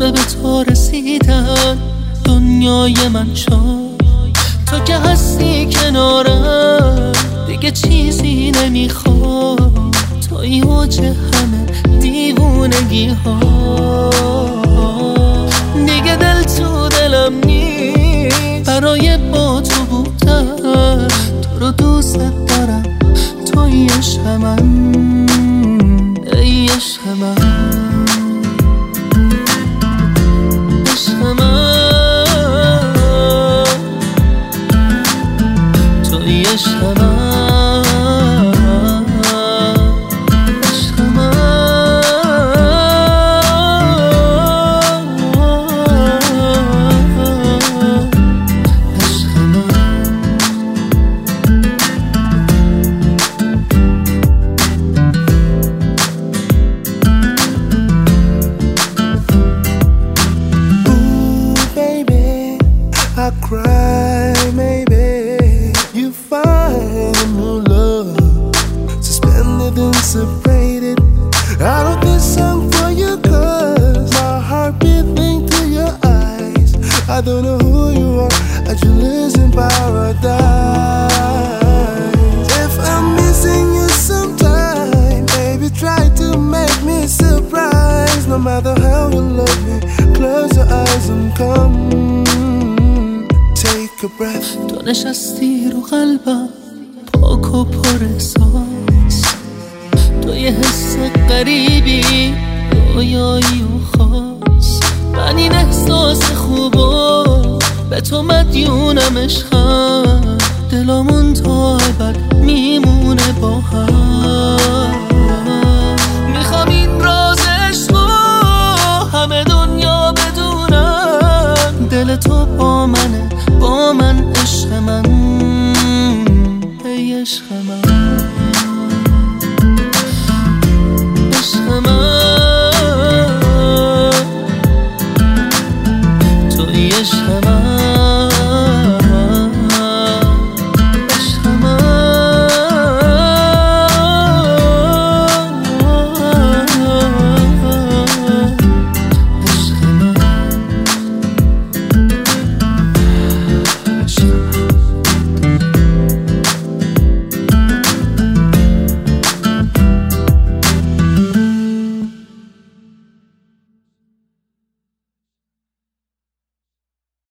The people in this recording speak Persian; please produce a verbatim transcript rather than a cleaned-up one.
به تو رسیدن دنیای من شد. تو که هستی کنارم دیگه چیزی نمیخواد، توی اوج همه دیوونگی ها. دیگه دل تو دلم نیست برای با تو بودن، تو رو دوست دارم توی عشق من، ای عشق من، عشق من، توی عشق من. I cry, maybe you find a new love, suspended and separated. I wrote this song for you cause my heart beating to your eyes. I don't know who you are, I just live in paradise. If I'm missing you sometime, baby try to make me surprised. No matter how you love me, close your eyes and come. تو نشستی رو قلبم پاک و پر احساس، تو یه حس غریبی رویایی و خاص. من این احساس خوبا به تو مدیونم، عشقم دلمون تا ابد میمونه با هم.